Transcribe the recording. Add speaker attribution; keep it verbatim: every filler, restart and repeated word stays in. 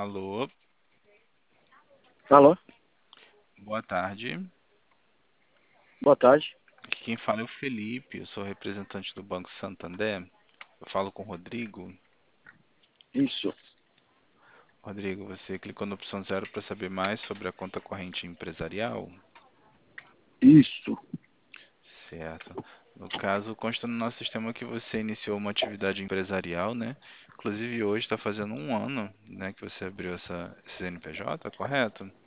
Speaker 1: Alô,
Speaker 2: Alô,
Speaker 1: boa tarde.
Speaker 2: boa tarde.
Speaker 1: Aqui quem fala é o Felipe, eu sou representante do Banco Santander. Eu falo com o Rodrigo.
Speaker 2: Isso,
Speaker 1: Rodrigo, você clicou na opção zero para saber mais sobre a conta corrente empresarial?
Speaker 2: isso,
Speaker 1: Certo. No caso, consta no nosso sistema que você iniciou uma atividade empresarial, né? Inclusive hoje está fazendo um ano, né, que você abriu essa, esse C N P J, correto?